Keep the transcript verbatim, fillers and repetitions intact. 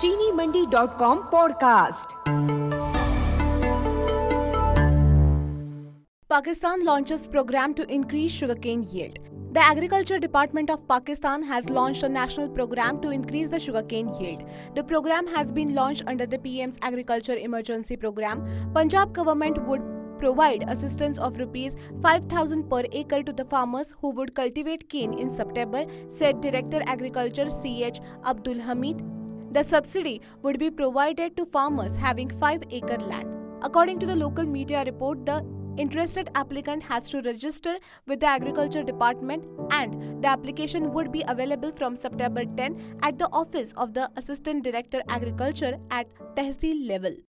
चीनी Mandi dot com podcast. Pakistan launches program to increase sugarcane yield. The Agriculture Department of Pakistan has launched a national program to increase the sugarcane yield. The program has been launched under the P M's Agriculture Emergency Program. Punjab government would provide assistance of rupees five thousand per acre to the farmers who would cultivate cane in September, said Director Agriculture C H Abdul Hamid. The subsidy would be provided to farmers having five acre land. According to the local media report, the interested applicant has to register with the Agriculture Department and the application would be available from September tenth at the office of the Assistant Director Agriculture at Tehsil level.